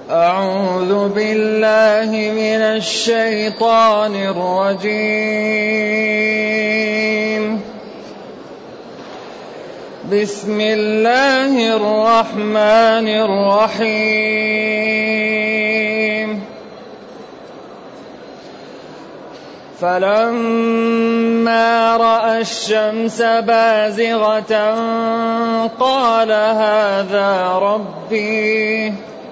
أعوذ بالله من الشيطان الرجيم. بسم الله الرحمن الرحيم. فلما رأى الشمس بازغة قال هذا ربي.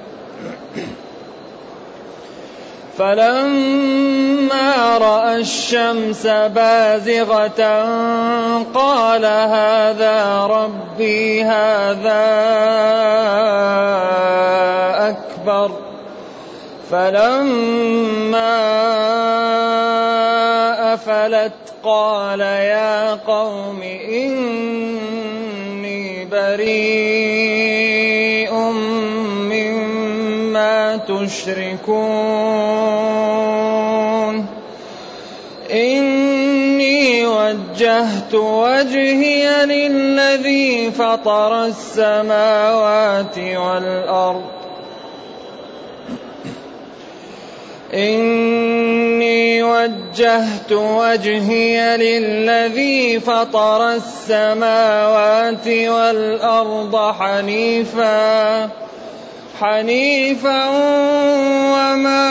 فلما رأى الشمس بازغة قال هذا ربي هذا أكبر. فلما أفلت قال يا قوم إني بريء مما تشركون. إني وجهت وجهي للذي فطر السماوات والأرض. إني وجهت وجهي للذي فطر السماوات والأرض حنيفا وما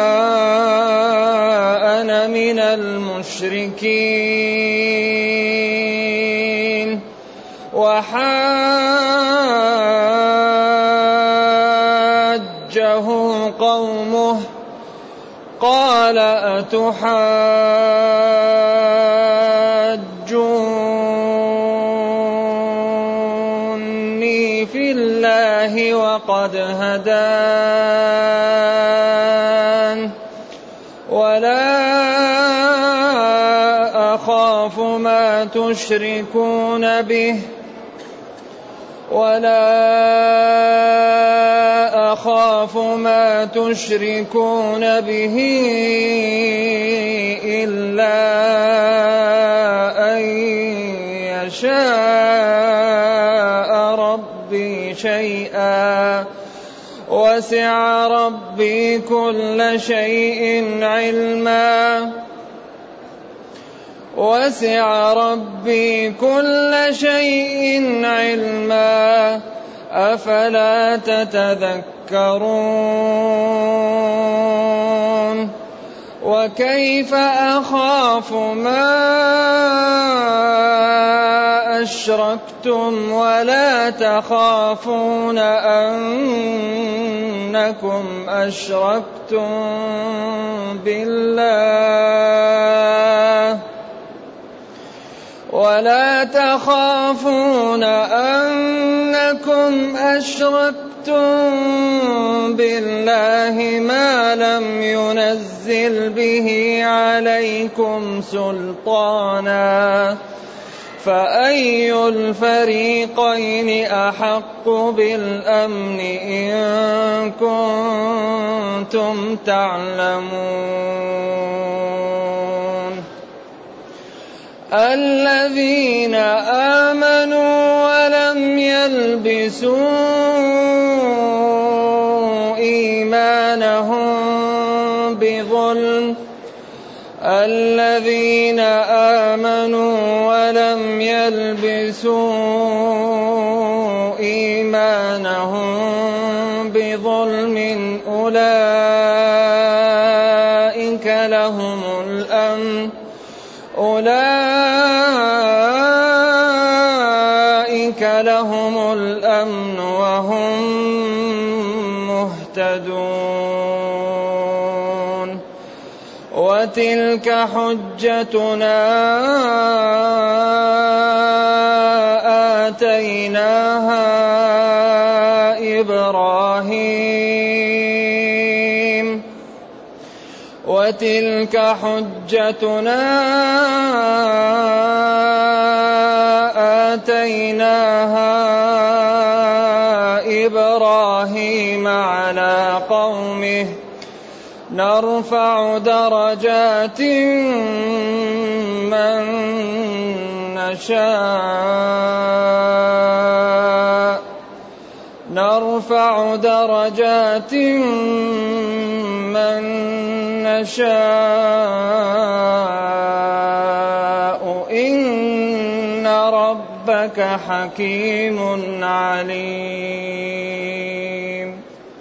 أنا من المشركين. وحاجه قومه قال أتحاجوني في الله وقد هدان ولا أخاف ما تشركون به إلا أن يشاء ربي شيئا وسع ربي كل شيء علما أفلا تتذكرون. وكيف أخاف ما أشركتم ولا تخافون أنكم أشركتم بالله ما لم ينزل به عليكم سلطانا فأي الفريقين أحق بالأمن إن كنتم تعلمون. الذين آمنوا ولم يلبسوا إيمانهم بظلم أولئك لهم الأمن وهم مهتدون. وتلك حجتنا آتيناها إبراهيم على قومه نرفع درجات من نرفع درجات من نشاء إن ربك حكيم عليم.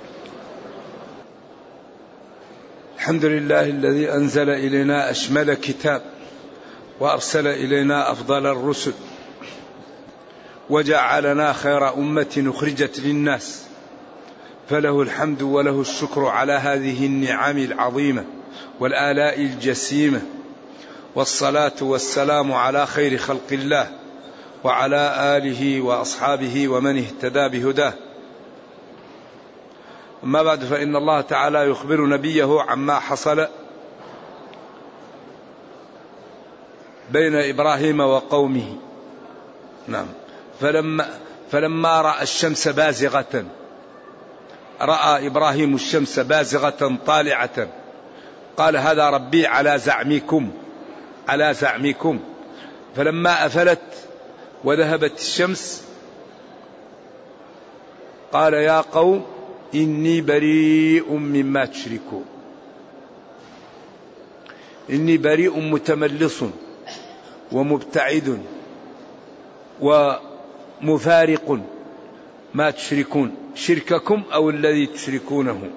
الحمد لله الذي أنزل إلينا أشمل كتاب وأرسل إلينا أفضل الرسل وجعلنا خير أمة أخرجت للناس، فله الحمد وله الشكر على هذه النعم العظيمة والآلاء الجسيمة، والصلاة والسلام على خير خلق الله وعلى آله وأصحابه ومن اهتدى بهداه. أما بعد، فإن الله تعالى يخبر نبيه عما حصل بين إبراهيم وقومه. نعم. فلما رأى الشمس بازغة، رأى إبراهيم الشمس بازغة طالعة، قال هذا ربي على زعمكم. فلما أفلت وذهبت الشمس قال يا قوم إني بريء مما تشركون. إني بريء متملص ومبتعد ومفارق ما تشركون، شرككم أو الذي تشركونه.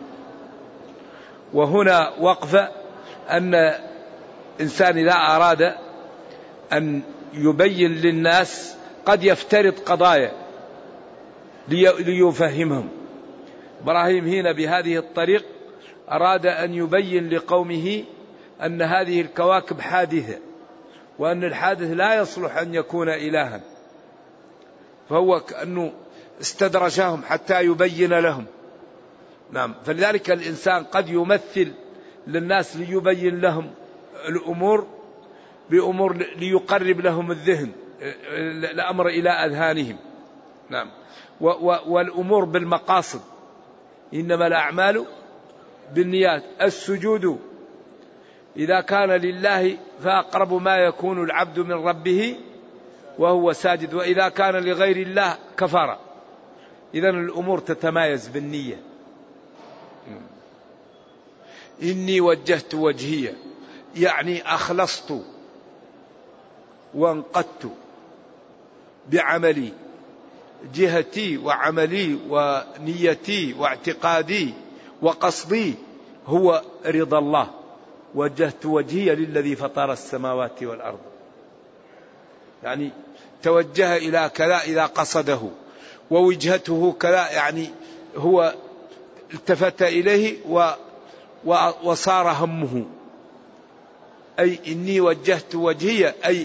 وهنا وقفة أن إنسان إذا أراد أن يبين للناس قد يفترض قضايا ليفهمهم. إبراهيم هنا بهذه الطريق أراد أن يبين لقومه أن هذه الكواكب حادثة، وأن الحادث لا يصلح أن يكون إلها، فهو كأنه استدرجهم حتى يبين لهم. نعم. فلذلك الإنسان قد يمثل للناس ليبين لهم الأمور بأمور ليقرب لهم الذهن الأمر إلى أذهانهم. نعم. والأمور بالمقاصد، إنما الأعمال بالنيات. السجود إذا كان لله فأقرب ما يكون العبد من ربه وهو ساجد، وإذا كان لغير الله كفر. إذن الأمور تتمايز بالنية. إني وجهت وجهي يعني أخلصت وانقدت بعملي، جهتي وعملي ونيتي واعتقادي وقصدي هو رضا الله. وجهت وجهي للذي فطر السماوات والأرض، يعني توجه إلى كذا إذا قصده، ووجهته كذا يعني هو التفت إليه وصار همه. أي إني وجهت وجهي أي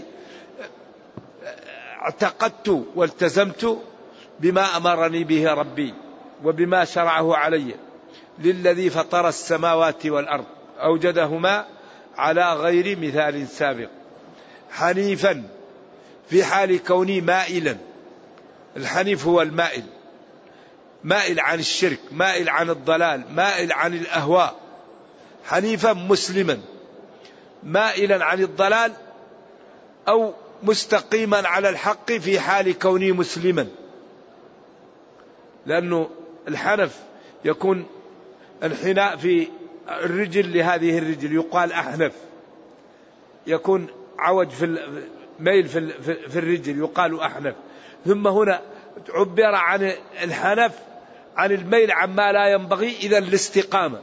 اعتقدت والتزمت بما أمرني به ربي وبما شرعه علي، للذي فطر السماوات والأرض أوجدهما على غير مثال سابق، حنيفا في حال كوني مائلا. الحنيف هو المائل، مائل عن الشرك، مائل عن الضلال، مائل عن الأهواء. حنيفا مسلما، مائلا عن الضلال أو مستقيما على الحق في حال كوني مسلما. لأنه الحنف يكون انحناء في الرجل لهذه الرجل يقال أحنف، يكون عوج في ميل في الرجل يقال أحنف. ثم هنا عبر عن الحنف عن الميل عما لا ينبغي، إذا الاستقامة،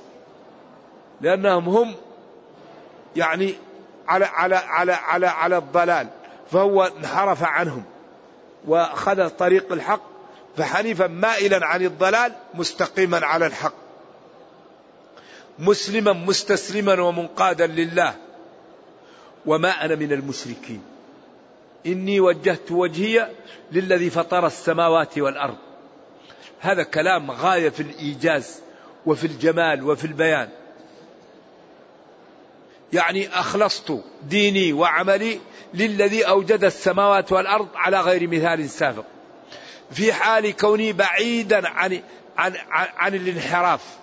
لأنهم هم يعني على الضلال، فهو انحرف عنهم وأخذ طريق الحق، فحنيفا مائلا عن الضلال مستقيما على الحق، مسلما مستسلما ومنقادا لله. وما أنا من المشركين، إني وجهت وجهي للذي فطر السماوات والأرض. هذا كلام غاية في الإيجاز وفي الجمال وفي البيان. يعني أخلصت ديني وعملي للذي أوجد السماوات والأرض على غير مثال سابق، في حال كوني بعيدا عن الانحراف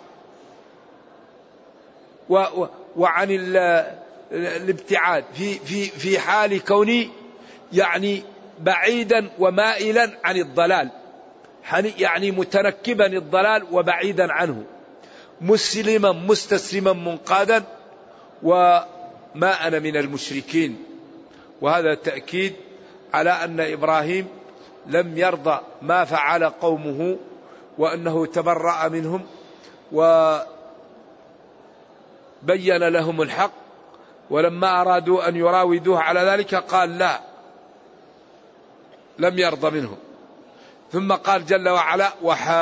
وعن الابتعاد، في حال كوني يعني بعيدا ومائلا عن الضلال. يعني متنكبا الضلال وبعيدا عنه، مسلما مستسلما منقادا، وما أنا من المشركين. وهذا تأكيد على أن إبراهيم لم يرضى ما فعل قومه، وأنه تبرأ منهم وبين لهم الحق، ولما أرادوا أن يراودوه على ذلك قال لا، لم يرضى منهم. ثم قال جل وعلا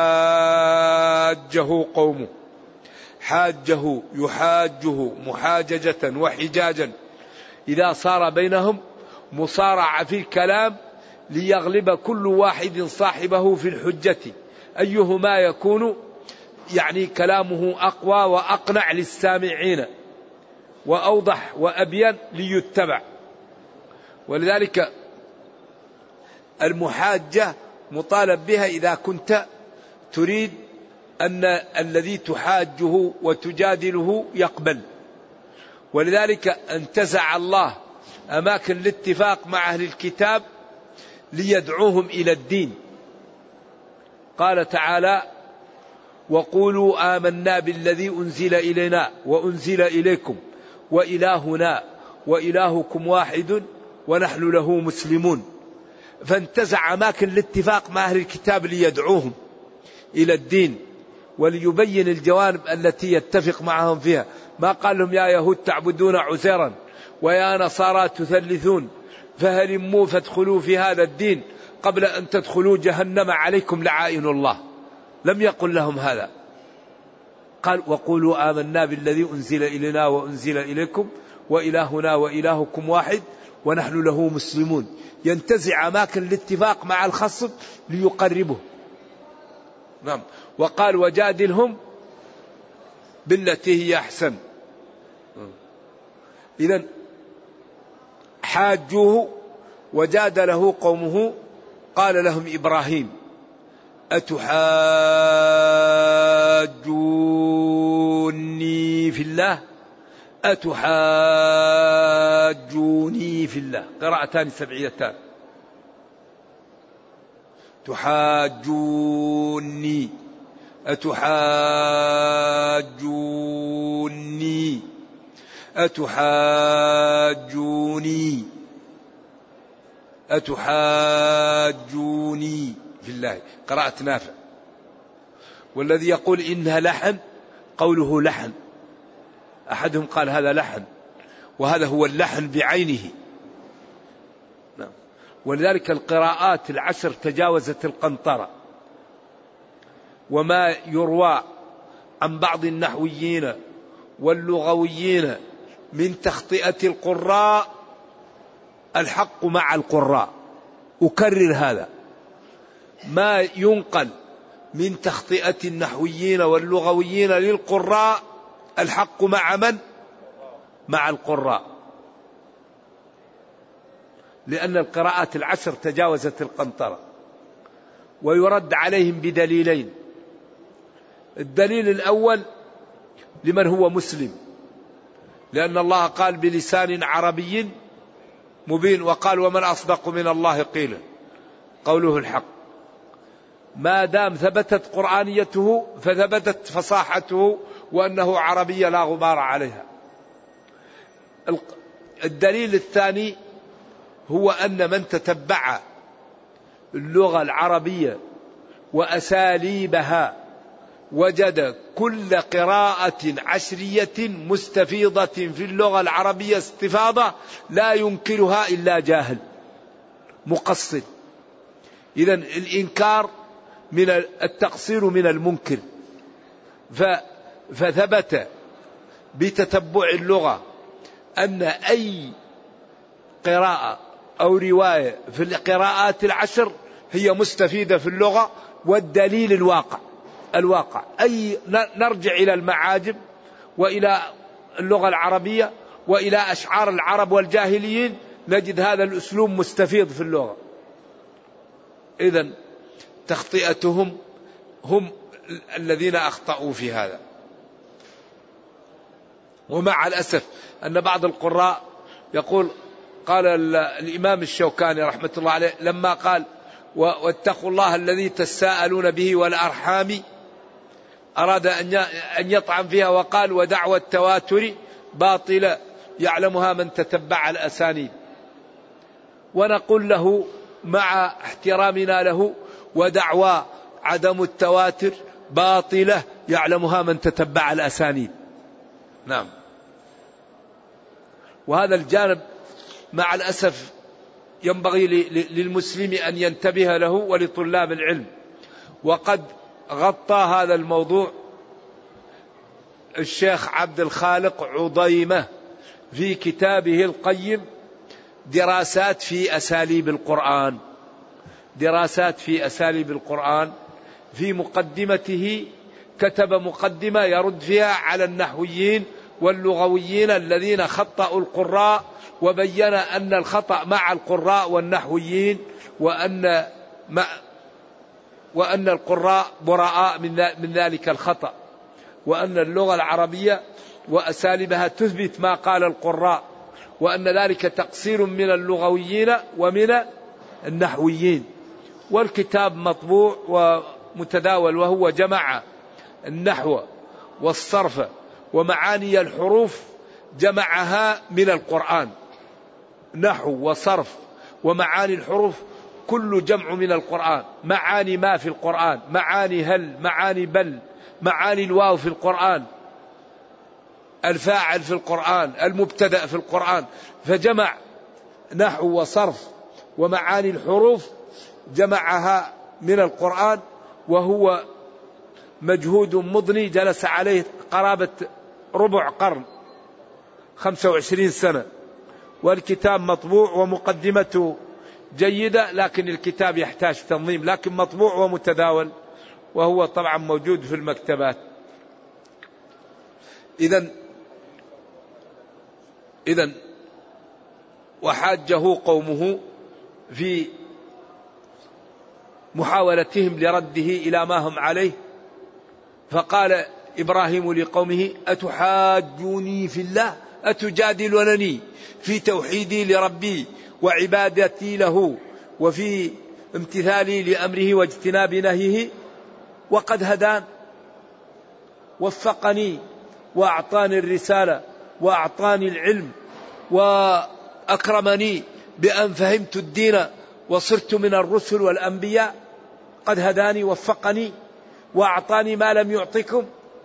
وحاجه قومه. حاجه يحاجه محاججة وحجاجا، إذا صار بينهم مصارعة في الكلام ليغلب كل واحد صاحبه في الحجة، أيهما يكون يعني كلامه أقوى وأقنع للسامعين وأوضح وأبين ليتبع. ولذلك المحاجة مطالب بها إذا كنت تريد أن الذي تحاجه وتجادله يقبل. ولذلك انتزع الله أماكن الاتفاق مع أهل الكتاب ليدعوهم إلى الدين. قال تعالى وقولوا آمنا بالذي أنزل إلينا وأنزل إليكم وإلهنا وإلهكم واحد ونحن له مسلمون. فانتزع أماكن الاتفاق مع أهل الكتاب ليدعوهم إلى الدين وليبين الجوانب التي يتفق معهم فيها. ما قال لهم يا يهود تعبدون عزيرا ويا نصارى تثلثون فهلموا فادخلوا في هذا الدين قبل أن تدخلوا جهنم عليكم لعائن الله. لم يقل لهم هذا، قال وقولوا آمنا بالذي أنزل إلينا وأنزل إليكم وإلهنا وإلهكم واحد ونحن له مسلمون. ينتزع أماكن الاتفاق مع الخصم ليقربه. نعم. وقال وجادلهم بالتي هي أحسن. إذن حاجوه وجادله قومه. قال لهم إبراهيم أتحاجوني في الله أتحاجوني في الله. قراءتان سبعيتان. تحاجوني أتحاجوني أتحاجوني أتحاجوني في الله. قراءة نافع. والذي يقول إنها لحن قوله لحن. أحدهم قال هذا لحن، وهذا هو اللحن بعينه. ولذلك القراءات العشر تجاوزت القنطرة. وما يروى عن بعض النحويين واللغويين من تخطئة القراء الحق مع القراء. أكرر هذا، ما ينقل من تخطئة النحويين واللغويين للقراء الحق مع من؟ مع القراء، لأن القراءات العشر تجاوزت القنطرة. ويرد عليهم بدليلين. الدليل الأول لمن هو مسلم، لأن الله قال بلسان عربي مبين، وقال ومن أصدق من الله قيلا، قوله الحق. ما دام ثبتت قرآنيته فثبتت فصاحته وأنه عربية لا غبار عليها. الدليل الثاني هو أن من تتبع اللغة العربية وأساليبها وجد كل قراءة عشرية مستفيضة في اللغة العربية استفاضة لا ينكرها إلا جاهل مقصر. إذن الإنكار من التقصير من المنكر. فثبت بتتبع اللغة أن أي قراءة أو رواية في القراءات العشر هي مستفيدة في اللغة. والدليل الواقع أي نرجع إلى المعاجم وإلى اللغة العربية وإلى أشعار العرب والجاهليين نجد هذا الأسلوب مستفيض في اللغة. إذن تخطئتهم هم الذين أخطأوا في هذا. ومع الأسف أن بعض القراء يقول، قال الإمام الشوكاني رحمة الله عليه لما قال واتقوا الله الذي تساءلون به والأرحام، أراد أن يطعن فيها وقال ودعوى التواتر باطلة يعلمها من تتبع الأسانيد. ونقول له مع احترامنا له ودعوى عدم التواتر باطلة يعلمها من تتبع الأسانيد. نعم. وهذا الجانب مع الأسف ينبغي للمسلم أن ينتبه له ولطلاب العلم. وقد غطى هذا الموضوع الشيخ عبد الخالق عضيمة في كتابه القيم دراسات في أساليب القرآن. دراسات في أساليب القرآن. في مقدمته كتب مقدمة يرد فيها على النحويين واللغويين الذين خطأوا القراء، وبين أن الخطأ مع القراء والنحويين، وأن القراء براء من ذلك الخطأ، وأن اللغة العربية وأساليبها تثبت ما قال القراء، وأن ذلك تقصير من اللغويين ومن النحويين. والكتاب مطبوع ومتداول، وهو جمع النحو والصرف ومعاني الحروف، جمعها من القرآن. نحو وصرف ومعاني الحروف كل جمع من القرآن. معاني ما في القرآن، معاني هل، معاني بل، معاني الواو في القرآن، الفاعل في القرآن، المبتدأ في القرآن. فجمع نحو وصرف ومعاني الحروف جمعها من القرآن، وهو مجهود مضني جلس عليه قرابة ربع قرن، 25 سنة. والكتاب مطبوع ومقدمته جيدة، لكن الكتاب يحتاج تنظيم، لكن مطبوع ومتداول، وهو طبعا موجود في المكتبات. إذن وحاجه قومه في محاولتهم لرده إلى ما هم عليه، فقال إبراهيم لقومه أتحاجوني في الله، أتجادلونني في توحيدي لربي وعبادتي له وفي امتثالي لأمره واجتناب نهيه، وقد هدان وفقني وأعطاني الرسالة وأعطاني العلم وأكرمني بأن فهمت الدين وصرت من الرسل والأنبياء. قد هداني وفقني وأعطاني ما لم يعطكم،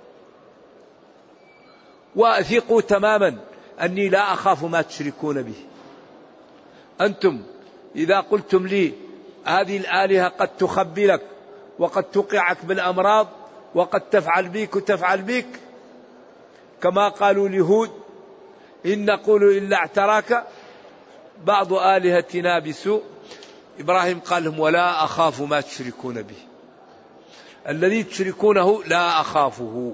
وأثقوا تماما أني لا أخاف ما تشركون به. أنتم إذا قلتم لي هذه الآلهة قد تخبي لك وقد توقعك بالأمراض وقد تفعل بك وتفعل بك، كما قالوا لهود إن نقول إلا اعتراك بعض آلهتنا بسوء، إبراهيم قال لهم ولا أخاف ما تشركون به، الذي تشركونه لا أخافه،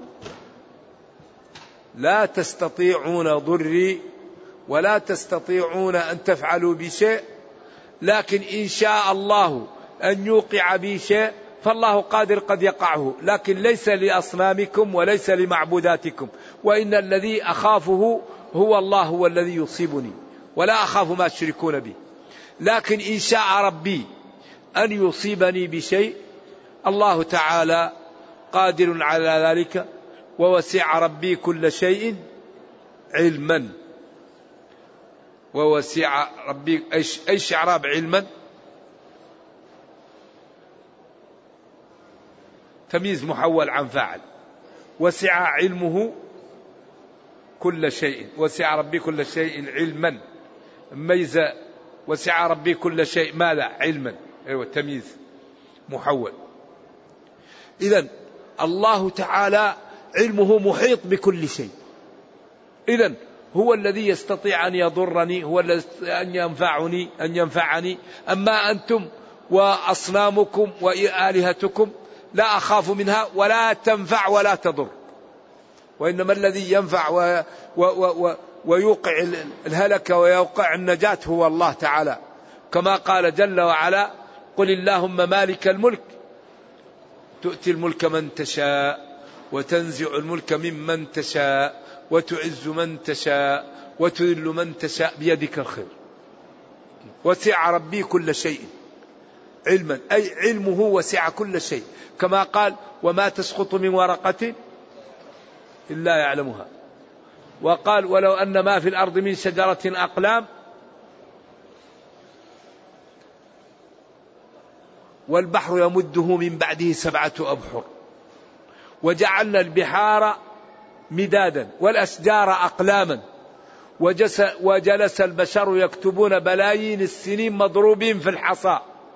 لا تستطيعون ضري ولا تستطيعون أن تفعلوا بشيء، لكن إن شاء الله أن يوقع بي شيء فالله قادر قد يقعه، لكن ليس لأصنامكم وليس لمعبوداتكم، وإن الذي أخافه هو الله، هو الذي يصيبني، ولا أخاف ما تشركون به. لكن إن شاء ربي أن يصيبني بشيء الله تعالى قادر على ذلك، ووسع ربي كل شيء علما. ووسع ربي ايش اعراب علما؟ تمييز محول عن فاعل. وسع علمه كل شيء، وسع ربي كل شيء علما. ميز وسع ربي كل شيء ماذا؟ علما. ايوه تمييز محول. اذن الله تعالى علمه محيط بكل شيء، اذن هو الذي يستطيع أن يضرني، هو الذي أن ينفعني. أما أنتم وأصنامكم وآلهتكم لا أخاف منها ولا تنفع ولا تضر، وإنما الذي ينفع ويوقع الهلكة ويوقع النجاة هو الله تعالى، كما قال جل وعلا قل اللهم مالك الملك تؤتي الملك من تشاء وتنزع الملك ممن تشاء وتعز من تشاء وتذل من تشاء بيدك الخير. وسع ربي كل شيء، علما، أي علمه وسع كل شيء، كما قال وما تسقط من ورقة إلا يعلمها. وقال ولو أن ما في الأرض من شجرة أقلام والبحر يمده من بعده 7 أبحر وجعلنا البحار مدادا والأشجار أقلاما وجلس البشر يكتبون بلايين السنين مضروبين في الحصى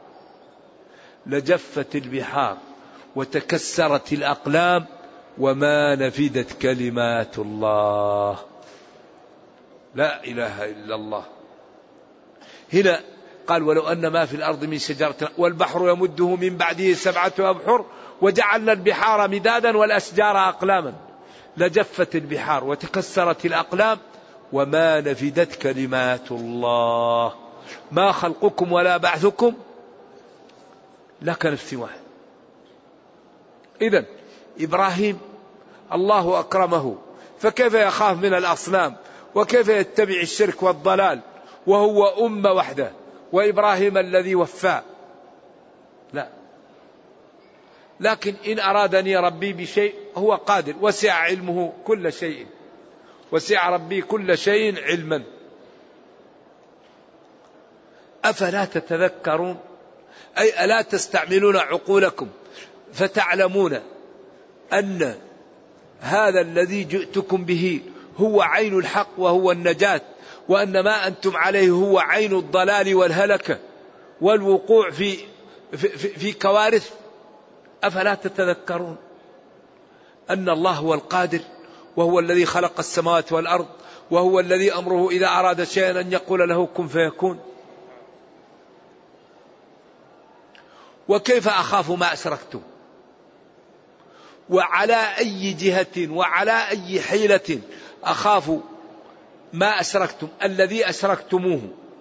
لجفت البحار وتكسرت الأقلام وما نفدت كلمات الله. لا إله إلا الله. هنا قال ولو أن ما في الأرض من شجرة والبحر يمده من بعده 7 أبحر وجعلنا البحار مدادا والأشجار أقلاما لجفت البحار وتكسرت الأقلام وما نفدت كلمات الله ما خلقكم ولا بعثكم لك نفس واحد. إذن إبراهيم الله أكرمه، فكيف يخاف من الأصنام وكيف يتبع الشرك والضلال وهو أمة وحده وإبراهيم الذي وفى؟ لا، لكن إن أرادني ربي بشيء هو قادر، وسع علمه كل شيء، وسع ربي كل شيء علما. أفلا تتذكرون؟ أي ألا تستعملون عقولكم فتعلمون أن هذا الذي جئتكم به هو عين الحق وهو النجاة، وأن ما أنتم عليه هو عين الضلال والهلكة والوقوع في كوارث. أفلا تتذكرون أن الله هو القادر وهو الذي خلق السماوات والأرض وهو الذي أمره إذا أراد شيئا أن يقول له كن فيكون. وكيف أخاف ما أشركتم؟ وعلى أي جهة وعلى أي حيلة أخاف ما أشركتم الذي أشركتموه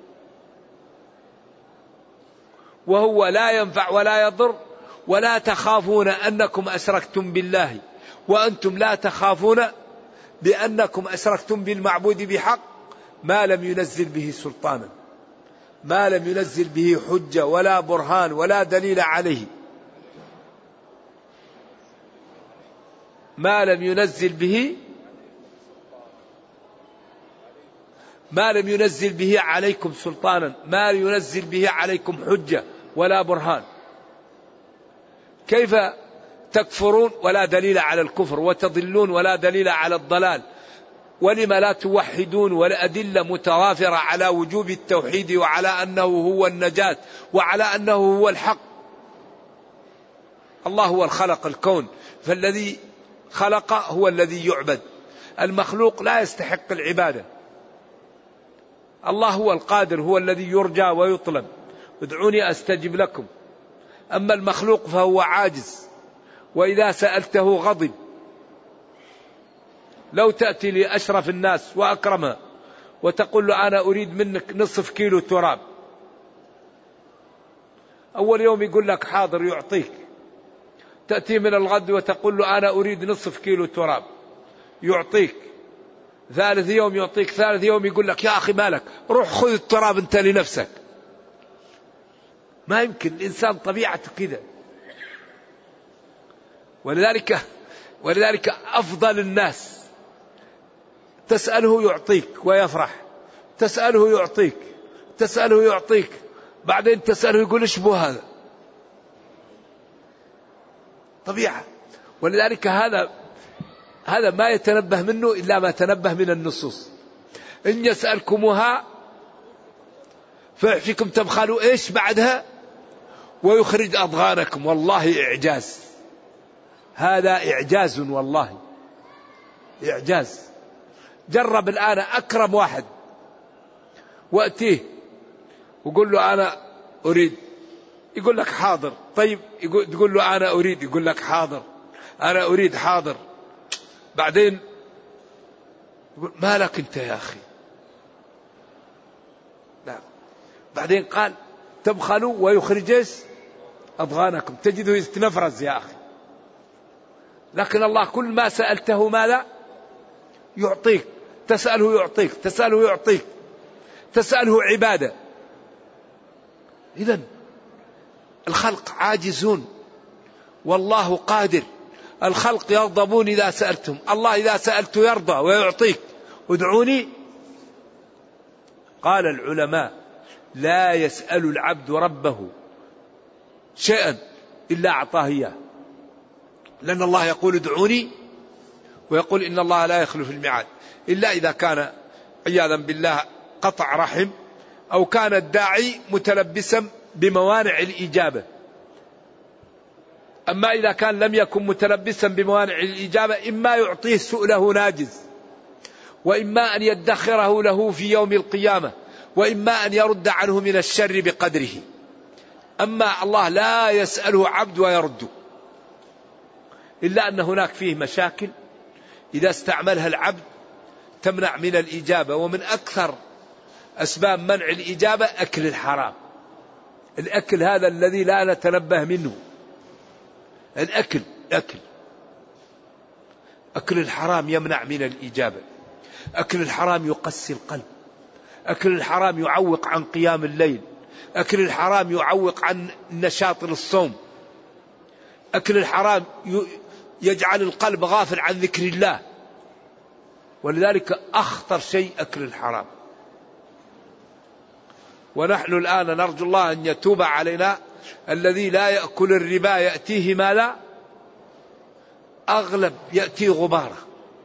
وهو لا ينفع ولا يضر، ولا تخافون أنكم أشركتم بالله وأنتم لا تخافون بأنكم أشركتم بالمعبود بحق ما لم ينزل به سلطانا، ما لم ينزل به حجة ولا برهان ولا دليل عليه، ما لم ينزل به عليكم سلطانا، ما لم ينزل به عليكم حجة ولا برهان. كيف تكفرون ولا دليل على الكفر وتضلون ولا دليل على الضلال؟ ولم لا توحدون والأدلة متوافرة على وجوب التوحيد وعلى أنه هو النجاة وعلى أنه هو الحق. الله هو الخلق الكون، فالذي خلق هو الذي يعبد، المخلوق لا يستحق العبادة. الله هو القادر، هو الذي يرجى ويطلب، ادعوني أستجب لكم. أما المخلوق فهو عاجز، وإذا سألته غضب. لو تأتي لأشرف الناس وأكرمها وتقول له أنا أريد منك 0.5 كيلو تراب، أول يوم يقول لك حاضر يعطيك. تأتي من الغد وتقول له أنا أريد 0.5 كيلو تراب، يعطيك. ثالث يوم يعطيك، ثالث يوم يقول لك يا أخي مالك، روح خذ التراب أنت لنفسك. ما يمكن، الإنسان طبيعته كذا. ولذلك أفضل الناس تسأله يعطيك ويفرح، تسأله يعطيك، تسأله يعطيك، بعدين تسأله يقول إيش بو هذا؟ طبيعة. ولذلك هذا ما يتنبه منه إلا ما تنبه من النصوص. إن يسألكموها فيحفكم تبخلوا إيش بعدها ويخرج أضغانكم. والله إعجاز، هذا إعجاز والله إعجاز. جرب الآن أكرم واحد وأتيه وقول له أنا أريد، يقول لك حاضر. طيب تقول له أنا أريد، يقول لك حاضر، أنا أريد حاضر. بعدين يقول ما لك أنت يا أخي؟ لا. بعدين قال تبخلوا ويخرج أضغانكم، تجده يتنفرز يا أخي. لكن الله كل ما سألته ماذا؟ يعطيك. تسأله يعطيك، تسأله يعطيك، تسأله عبادة. إذن الخلق عاجزون والله قادر. الخلق يغضبون إذا سألتم، الله إذا سألت يرضى ويعطيك. ادعوني. قال العلماء لا يسأل العبد ربه شيئا إلا أعطاه إياه، لأن الله يقول ادعوني، ويقول إن الله لا يخلف الميعاد، إلا إذا كان عياذا بالله قطع رحم، أو كان الداعي متلبسا بموانع الإجابة. أما إذا كان لم يكن متلبسا بموانع الإجابة، إما يعطيه سؤله ناجز، وإما أن يدخره له في يوم القيامة، وإما أن يرد عنه من الشر بقدره. أما الله لا يسأله عبد ويرد، إلا أن هناك فيه مشاكل إذا استعملها العبد تمنع من الإجابة. ومن أكثر أسباب منع الإجابة أكل الحرام. الأكل هذا الذي لا نتنبه منه، الأكل أكل الحرام يمنع من الإجابة. أكل الحرام يقسي القلب، أكل الحرام يعوق عن قيام الليل، أكل الحرام يعوق عن نشاط الصوم، أكل الحرام يجعل القلب غافل عن ذكر الله. ولذلك أخطر شيء أكل الحرام. ونحن الآن نرجو الله أن يتوب علينا. الذي لا يأكل الربا يأتيه ما لا أغلب، يأتيه غبارة.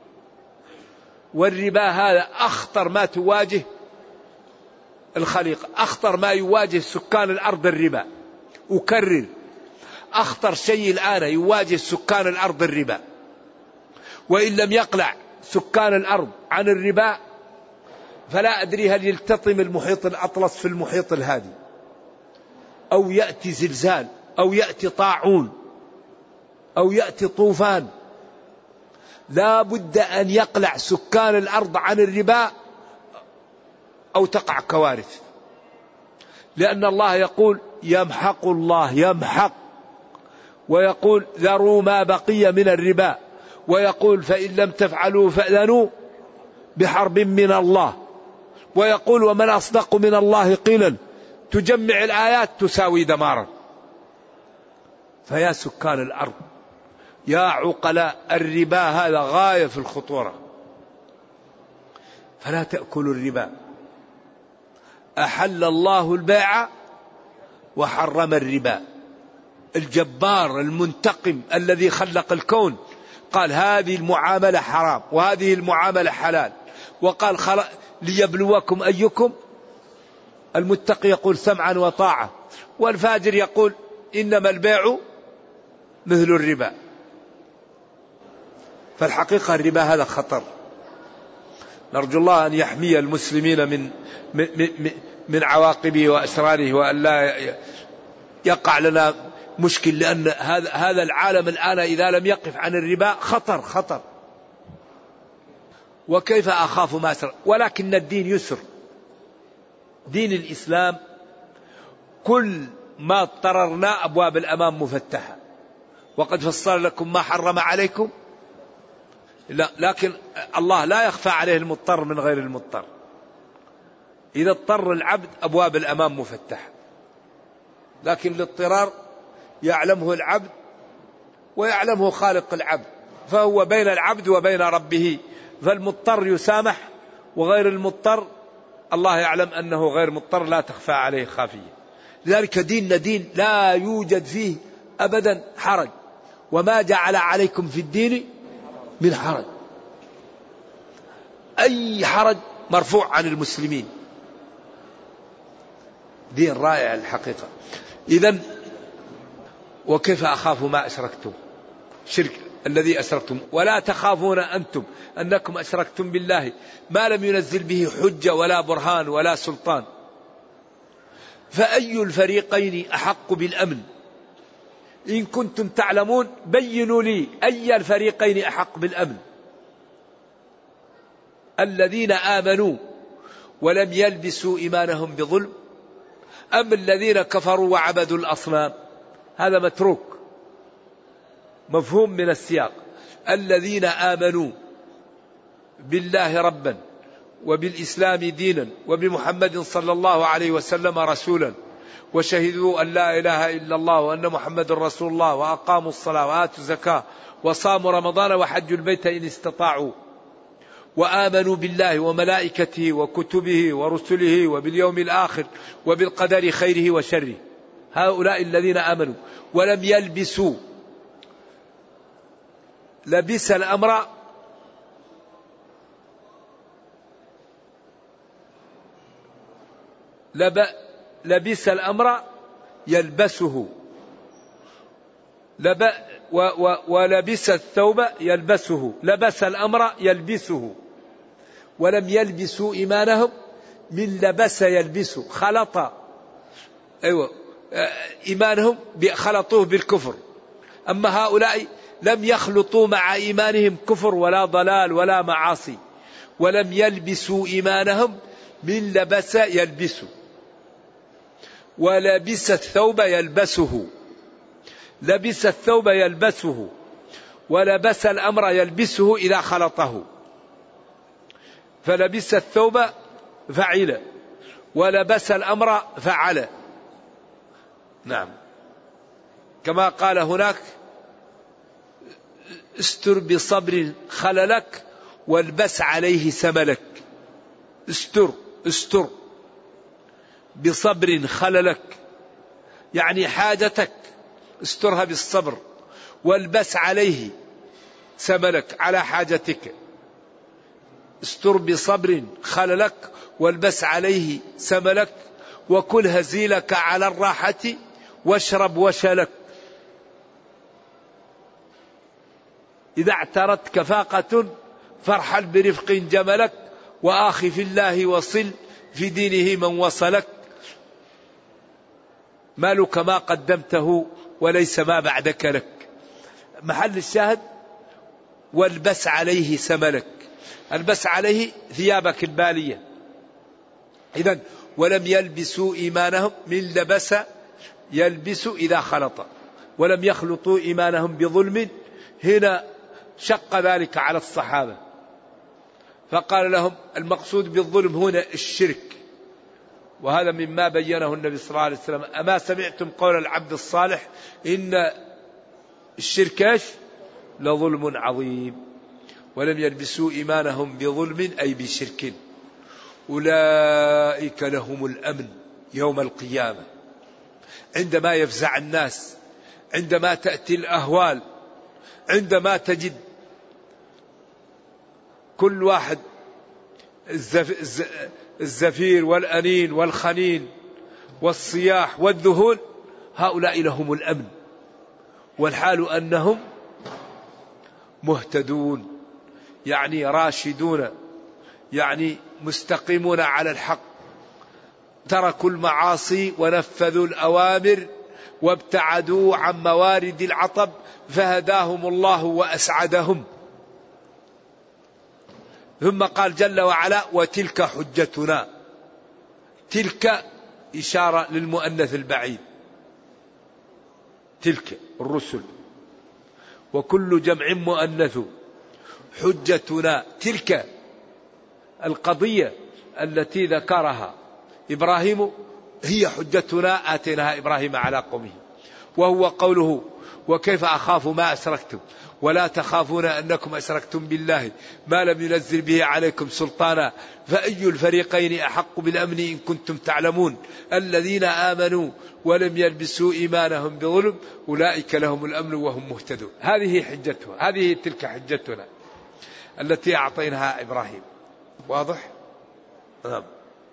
والربا هذا أخطر ما تواجه الخليقة، أخطر ما يواجه سكان الأرض الربا. أكرر، أخطر شيء الآن يواجه سكان الأرض الربا. وإن لم يقلع سكان الأرض عن الربا فلا أدري هل يلتطم المحيط الأطلس في المحيط الهادي، أو يأتي زلزال، أو يأتي طاعون، أو يأتي طوفان. لا بد أن يقلع سكان الأرض عن الربا أو تقع كوارث. لأن الله يقول يمحق الله، يمحق، ويقول ذروا ما بقي من الربا، ويقول فإن لم تفعلوا فأذنوا بحرب من الله، ويقول ومن أصدق من الله قيلا. تجمع الآيات تساوي دمارا. فيا سكان الأرض، يا عقلاء، الربا هذا غاية في الخطورة، فلا تأكلوا الربا. أحل الله البيع وحرم الربا. الجبار المنتقم الذي خلق الكون قال هذه المعاملة حرام وهذه المعاملة حلال، وقال ليبلوكم أيكم. المتقي يقول سمعا وطاعة، والفاجر يقول إنما البيع مثل الربا. فالحقيقة الربا هذا خطر. نرجو الله أن يحمي المسلمين من عواقبه وأسراره، وأن لا يقع لنا مشكل. لأن هذا العالم الآن إذا لم يقف عن الربا خطر. وكيف أخاف ما أسر؟ ولكن الدين يسر. دين الإسلام كل ما اضطررنا أبواب الأمام مفتحة. وقد فصل لكم ما حرم عليكم، لكن الله لا يخفى عليه المضطر من غير المضطر. إذا اضطر العبد أبواب الأمام مفتحة، لكن الاضطرار يعلمه العبد ويعلمه خالق العبد، فهو بين العبد وبين ربه. فالمضطر يسامح، وغير المضطر الله يعلم أنه غير مضطر، لا تخفى عليه خافية. لذلك ديننا دين لا يوجد فيه أبدا حرج، وما جعل عليكم في الدين من حرج. أي حرج مرفوع عن المسلمين. دين رائع الحقيقة. إذن وكيف أخاف ما أشركتم، شرك الذي أشركتم، ولا تخافون أنتم أنكم أشركتم بالله ما لم ينزل به حجة ولا برهان ولا سلطان. فأي الفريقين أحق بالأمن؟ إن كنتم تعلمون بينوا لي أي الفريقين أحق بالأمن. الذين آمنوا ولم يلبسوا إيمانهم بظلم، أم الذين كفروا وعبدوا الأصنام؟ هذا متروك، مفهوم من السياق. الذين آمنوا بالله ربا وبالإسلام دينا وبمحمد صلى الله عليه وسلم رسولا وشهدوا أن لا إله إلا الله وأن محمد رسول الله وأقاموا الصلاة وآتوا الزكاة وصاموا رمضان وحجوا البيت إن استطاعوا وآمنوا بالله وملائكته وكتبه ورسله وباليوم الآخر وبالقدر خيره وشره. هؤلاء الذين آمنوا ولم يلبسوا. لبس الأمر لبس الأمر يلبسه، ولبس الثوب يلبسه، لبس الأمر يلبسه. ولم يلبسوا إيمانهم من لبس يلبسه، خلط إيمانهم خلطوه بالكفر. أما هؤلاء لم يخلطوا مع إيمانهم كفر ولا ضلال ولا معاصي، ولم يلبسوا إيمانهم من لبس يلبسه. ولبس الثوب يلبسه، لبس الثوب يلبسه، ولبس الأمر يلبسه إذا خلطه. فلبس الثوب فعل، ولبس الأمر فعل. نعم، كما قال هناك: استر بصبر خللك والبس عليه سملك. استر بصبر خللك، يعني حاجتك استرها بالصبر، والبس عليه سملك، على حاجتك. استر بصبر خللك والبس عليه سملك، وكل هزيلك على الراحة واشرب وشلك. إذا اعترت كفاقة فارحل برفق جملك، وآخي في الله وصل في دينه من وصلك. مالك ما قدمته وليس ما بعدك لك. محل الشاهد: والبس عليه سملك، البس عليه ثيابك البالية. إذن ولم يلبسوا إيمانهم من لبس يلبس إذا خلط، ولم يخلطوا إيمانهم بظلم. هنا شق ذلك على الصحابة، فقال لهم: المقصود بالظلم هنا الشرك، وهذا مما بينه النبي صلى الله عليه وسلم: أما سمعتم قول العبد الصالح إن الشرك لظلم عظيم. ولم يلبسوا إيمانهم بظلم أي بشرك. أولئك لهم الأمن يوم القيامة. عندما يفزع الناس، عندما تأتي الأهوال، عندما تجد كل واحد الزفير والأنين والخنين والصياح والذهول، هؤلاء لهم الأمن، والحال أنهم مهتدون، يعني راشدون، يعني مستقيمون على الحق، تركوا المعاصي ونفذوا الأوامر وابتعدوا عن موارد العطب، فهداهم الله وأسعدهم. ثم قال جل وعلا: وتلك حجتنا. تلك إشارة للمؤنث البعيد، تلك الرسل، وكل جمع مؤنث. حجتنا تلك القضية التي ذكرها إبراهيم هي حجتنا آتيناها إبراهيم على قومه، وهو قوله: وكيف أخاف ما أشركتم ولا تخافون أنكم أشركتم بالله ما لم ينزل به عليكم سلطانا فأي الفريقين أحق بالأمن إن كنتم تعلمون الذين آمنوا ولم يلبسوا إيمانهم بظلم أولئك لهم الأمن وهم مهتدون. هذه حجتها، هذه تلك حجتنا التي أعطيناها إبراهيم. واضح؟ نعم.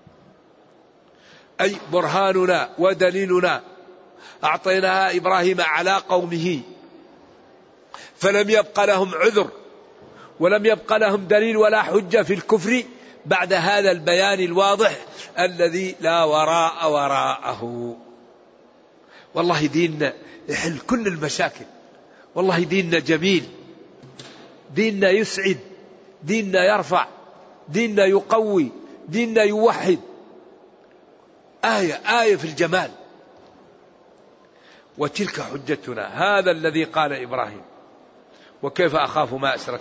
أي برهاننا ودليلنا أعطيناها إبراهيم على قومه، فلم يبق لهم عذر ولم يبق لهم دليل ولا حجة في الكفر بعد هذا البيان الواضح الذي لا وراء وراءه. والله ديننا يحل كل المشاكل، والله ديننا جميل، ديننا يسعد، ديننا يرفع، ديننا يقوي، ديننا يوحد. آية في الجمال. وتلك حجتنا، هذا الذي قال إبراهيم: وكيف أخاف ما أشركت.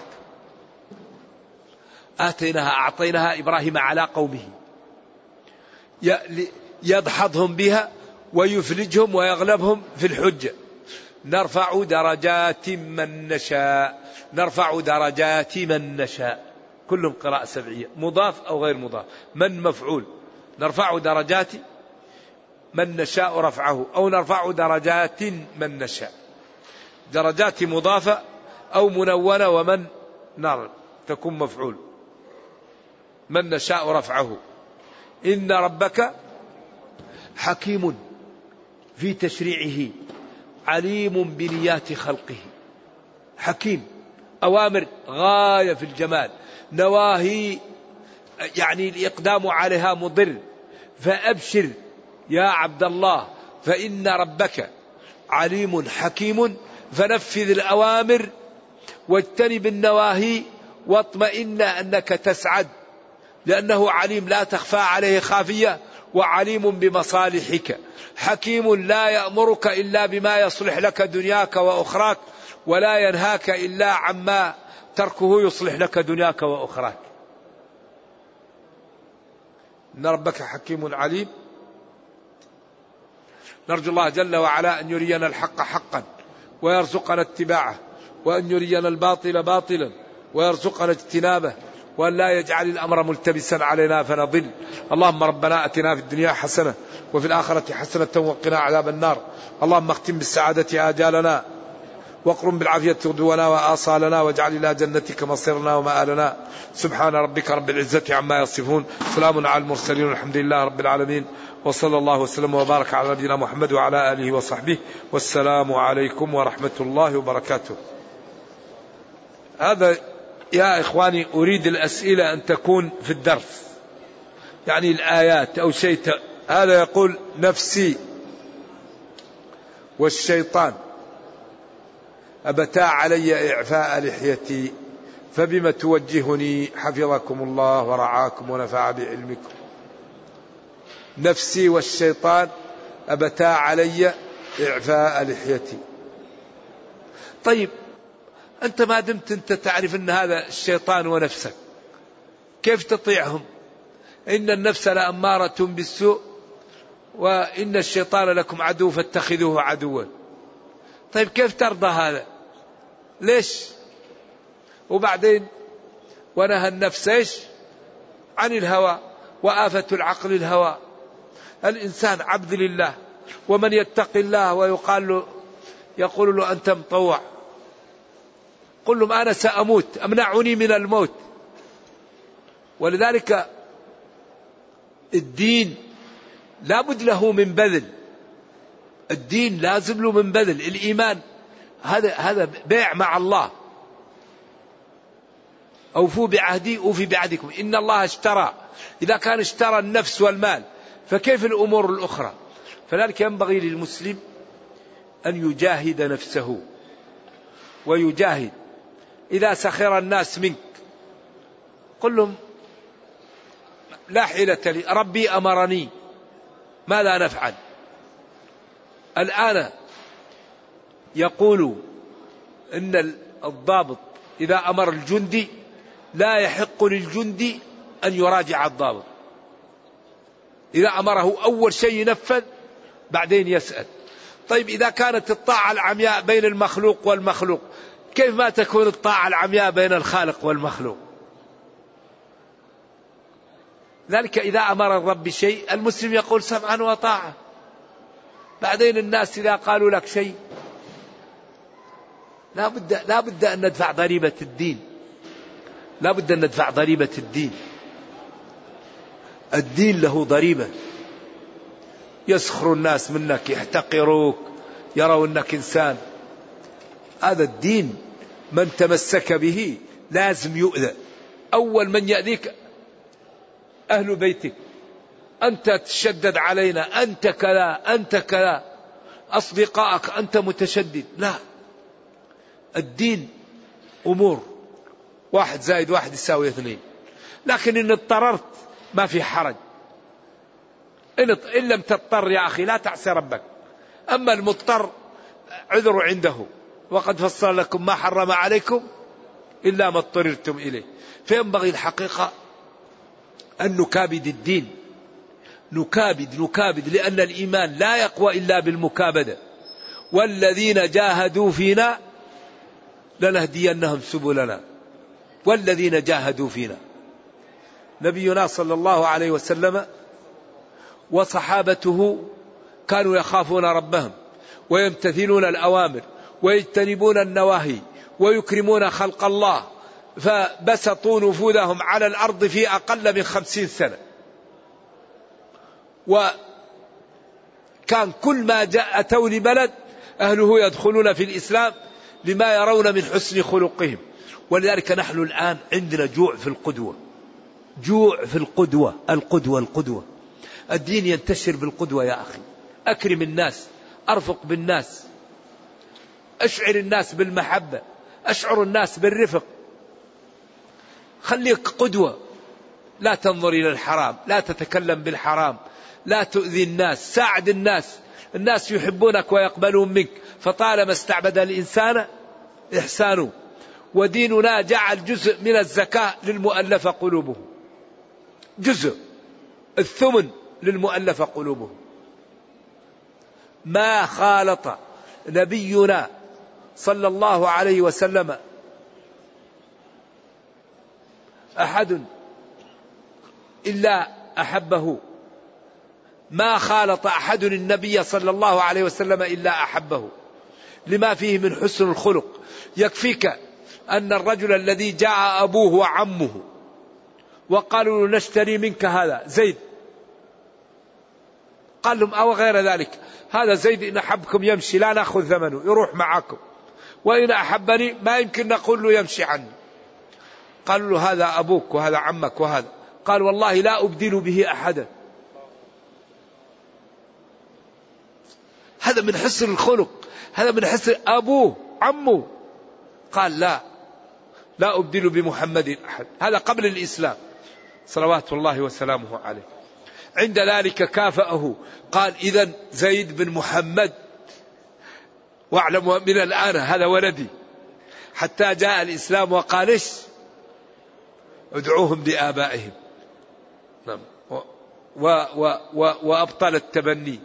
أعطيناها إبراهيم على قومه يدحضهم بها ويفلجهم ويغلبهم في الحجة. نرفع درجات من نشاء، نرفع درجات من نشاء، كلهم قراءة سبعية، مضاف أو غير مضاف. من مفعول، نرفع درجات من نشاء رفعه، أو نرفع درجات من نشاء. درجات مضافة أو منونة، ومن نار تكون مفعول. من نشاء رفعه. إن ربك حكيم في تشريعه عليم بنيات خلقه. حكيم، أوامر غاية في الجمال، نواهي يعني الإقدام عليها مضر. فأبشر يا عبد الله فإن ربك عليم حكيم، فنفذ الأوامر واجتنب النواهي واطمئن أنك تسعد، لأنه عليم لا تخفى عليه خافية، وعليم بمصالحك. حكيم لا يأمرك إلا بما يصلح لك دنياك وأخراك، ولا ينهاك إلا عما تركه يصلح لك دنياك وأخراك. إن ربك حكيم عليم. نرجو الله جل وعلا أن يرينا الحق حقا ويرزقنا اتباعه، وأن يرينا الباطل باطلا ويرزقنا اجتنابه، وأن لا يجعل الأمر ملتبسا علينا فنضل. اللهم ربنا أتنا في الدنيا حسنة وفي الآخرة حسنة وقنا عذاب النار. اللهم اختم بالسعادة آجالنا، واقرم بالعافية غدونا وآصالنا، واجعل إلى جنتك مصيرنا ومآلنا. سبحان ربك رب العزة عما يصفون، سلام على المرسلين، والحمد لله رب العالمين، وصلى الله وسلم وبارك على نبينا محمد وعلى آله وصحبه، والسلام عليكم ورحمة الله وبركاته. هذا يا إخواني أريد الأسئلة أن تكون في الدرس، يعني الآيات أو شيء. هذا يقول نفسي والشيطان أبتا علي إعفاء لحيتي، فبما توجهني حفظكم الله ورعاكم ونفع بعلمكم. نفسي والشيطان أبتا علي إعفاء لحيتي. طيب أنت ما دمت أنت تعرف أن هذا الشيطان ونفسك، كيف تطيعهم؟ إن النفس لأمارة بالسوء وإن الشيطان لكم عدو فاتخذوه عدوا. طيب كيف ترضى هذا؟ ليش؟ وبعدين ونهى النفس إيش؟ عن الهوى، وآفة العقل الهوى. الإنسان عبد لله، ومن يتق الله يقول له أنت مطوع، قل لهم أنا سأموت، أمنعني من الموت. ولذلك الدين لابد له من بذل، الدين لازم له من بذل. الإيمان هذا بيع مع الله. أوفوا بعهدي أوفي بعهدكم، إن الله اشترى. إذا كان اشترى النفس والمال فكيف الأمور الأخرى؟ فذلك ينبغي للمسلم أن يجاهد نفسه ويجاهد. إذا سخر الناس منك قل لهم لا حيلة لي، ربي أمرني، ماذا نفعل؟ الآن يقول إن الضابط إذا أمر الجندي لا يحق للجندي أن يراجع الضابط. إذا أمره أول شيء ينفذ بعدين يسأل. طيب إذا كانت الطاعة العمياء بين المخلوق والمخلوق، كيف ما تكون الطاعة العمياء بين الخالق والمخلوق؟ ذلك إذا أمر الرب شيء المسلم يقول سمعا وطاعة. بعدين الناس إذا قالوا لك شيء لا بد أن ندفع ضريبة الدين، لا بد أن ندفع ضريبة الدين. الدين له ضريبة. يسخر الناس منك، يحتقروك، يروا أنك إنسان. هذا الدين من تمسك به لازم يؤذى. أول من يأذيك أهل بيتك، أنت تشدد علينا، أنت كذا أنت كذا، أصدقائك أنت متشدد. لا، الدين أمور 1 زائد 1 يساوي 2. لكن إن اضطررت ما في حرج. إن لم تضطر يا أخي لا تعصي ربك. أما المضطر عذر عنده، وقد فصل لكم ما حرم عليكم إلا ما اضطررتم إليه. فينبغي الحقيقة أن نكابد الدين، نكابد لأن الإيمان لا يقوى إلا بالمكابدة. والذين جاهدوا فينا لنهدينهم سبلنا. والذين جاهدوا فينا. نبينا صلى الله عليه وسلم وصحابته كانوا يخافون ربهم ويمتثلون الأوامر ويجتنبون النواهي ويكرمون خلق الله، فبسطوا نفوذهم على الأرض في أقل من 50 سنة. وكان كل ما أتوا لبلد أهله يدخلون في الإسلام لما يرون من حسن خلقهم. ولذلك نحن الآن عندنا جوع في القدوة، جوع في القدوة. القدوة الدين ينتشر بالقدوة يا أخي. أكرم الناس، أرفق بالناس، أشعر الناس بالمحبة، أشعر الناس بالرفق. خليك قدوة، لا تنظر إلى الحرام، لا تتكلم بالحرام، لا تؤذي الناس، ساعد الناس. الناس يحبونك ويقبلون منك، فطالما استعبد الإنسان إحسانه. وديننا جعل جزء من الزكاة للمؤلف قلوبهم، جزء الثمن للمؤلف قلوبهم. ما خالط نبينا صلى الله عليه وسلم أحد إلا أحبه، ما خالط أحد النبي صلى الله عليه وسلم إلا أحبه لما فيه من حسن الخلق. يكفيك أن الرجل الذي جاء أبوه وعمه وقالوا نشتري منك هذا زيد، قال لهم أو غير ذلك، هذا زيد إن أحبكم يمشي لا نأخذ ثمنه، يروح معكم، وإن أحبني ما يمكن نقول له يمشي عني. قالوا له هذا أبوك وهذا عمك وهذا، قال والله لا أبدل به أحدا. هذا من حسن الخلق، هذا من حسن أبوه عمه. قال لا أبدل بمحمد أحد. هذا قبل الإسلام صلوات الله وسلامه عليه. عند ذلك كافأه، قال إذن زيد بن محمد، واعلموا من الآن هذا ولدي. حتى جاء الإسلام وقال إيش؟ ادعوهم بآبائهم. وأبطل التبني.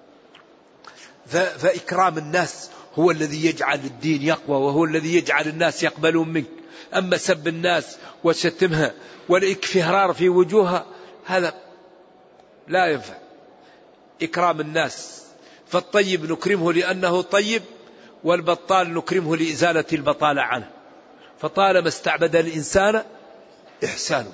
فإكرام الناس هو الذي يجعل الدين يقوى، وهو الذي يجعل الناس يقبلون منك. أما سب الناس وشتمها والإكفهرار في وجوهها هذا لا ينفع. إكرام الناس، فالطيب نكرمه لأنه طيب، والبطال نكرمه لإزالة البطالة عنه. فطالما استعبد الإنسان إحسانه.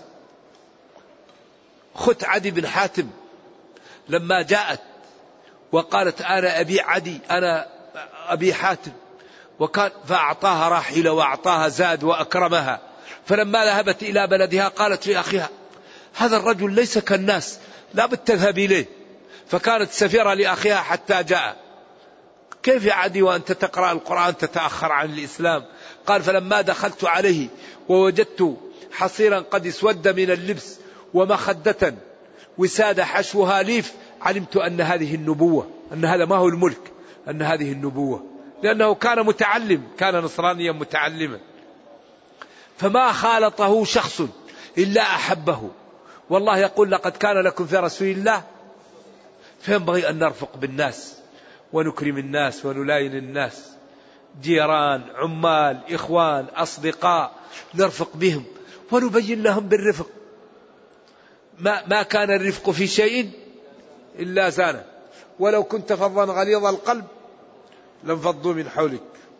خت عدي بن حاتم لما جاءت وقالت أنا أبي عدي، أنا أبي حاتم، وكان فأعطاها راحلة وأعطاها زاد وأكرمها. فلما ذهبت إلى بلدها قالت لأخيها هذا الرجل ليس كالناس، لا بد تذهب إليه. فكانت سفيرة لأخيها حتى جاء. كيف يا عدي وأنت تقرأ القرآن تتأخر عن الإسلام؟ قال فلما دخلت عليه ووجدت حصيرا قد اسود من اللبس ومخدة وسادة حشوها ليف، علمت أن هذه النبوة، أن هذا ما هو الملك، أن هذه النبوة. لأنه كان متعلم، كان نصرانيا متعلما. فما خالطه شخص إلا أحبه. والله يقول لقد كان لكم في رسول الله. فينبغي أن نرفق بالناس ونكرم الناس ونلاين الناس، جيران، عمال، إخوان، أصدقاء، نرفق بهم ونبين لهم بالرفق. ما كان الرفق في شيء إلا زانه، ولو كنت فظا غليظ القلب لانفضوا من حولك.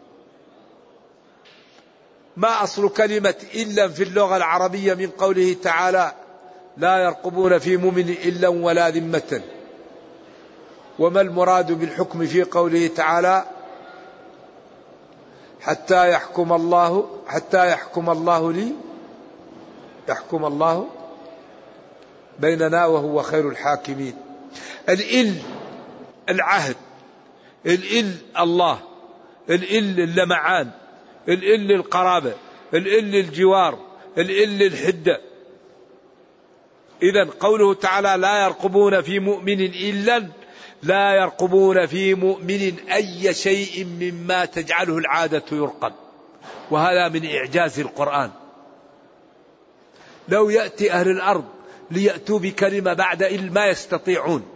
ما أصل كلمة إلا في اللغة العربية من قوله تعالى لا يرقبون في مؤمن إلا ولا ذمة. وما المراد بالحكم في قوله تعالى حتى يحكم الله بيننا وهو خير الحاكمين. الإل العهد، الإل الله، الإل اللمعان، الإل القرابة، الإل الجوار، الإل الحدة. إذن قوله تعالى لا يرقبون في مؤمن إلا، لا يرقبون في مؤمن أي شيء مما تجعله العادة يرقب. وهذا من إعجاز القرآن. لو يأتي أهل الأرض ليأتوا بكلمة بعد إلا ما يستطيعون.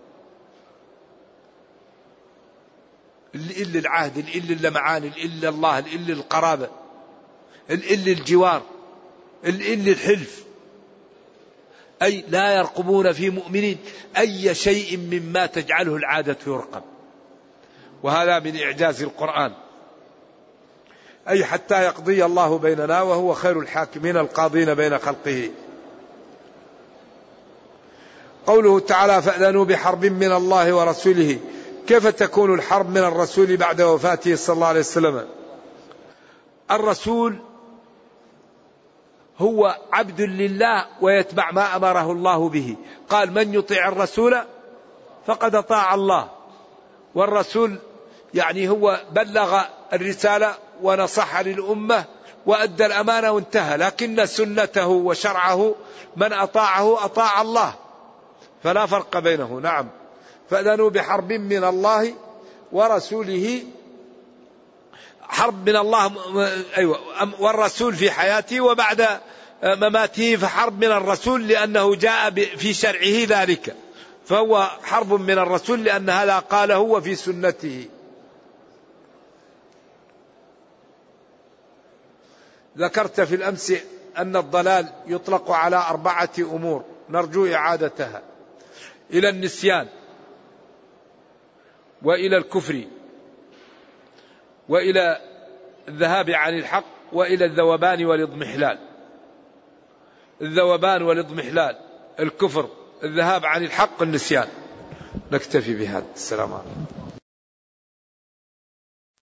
الإل العهد، الإل اللمعان، الإل الله، الإل القرابة، الإل الجوار، الإل الحلف، أي لا يرقبون في مؤمن أي شيء مما تجعله العادة يرقب. وهذا من إعجاز القرآن، أي حتى يقضي الله بيننا وهو خير الحاكمين القاضين بين خلقه. قوله تعالى فأذنوا بحرب من الله ورسوله. كيف تكون الحرب من الرسول بعد وفاته صلى الله عليه وسلم؟ الرسول هو عبد لله ويتبع ما أمره الله به. قال من يطيع الرسول فقد أطاع الله. والرسول يعني هو بلغ الرسالة ونصح للأمة وأدى الأمانة وانتهى، لكن سنته وشرعه من أطاعه أطاع الله، فلا فرق بينه. نعم. فأذنوا بحرب من الله ورسوله. حرب من الله أيوة، والرسول في حياته وبعد مماته فحرب من الرسول لأنه جاء في شرعه ذلك، فهو حرب من الرسول لأن هذا قاله وفي سنته. ذكرت في الأمس أن الضلال يطلق على 4 أمور نرجو إعادتها: إلى النسيان، وإلى الكفر، وإلى الذهاب عن الحق، وإلى الذوبان والاضمحلال. الذوبان والاضمحلال، الكفر، الذهاب عن الحق، النسيان. نكتفي بهذا. السلام عليكم.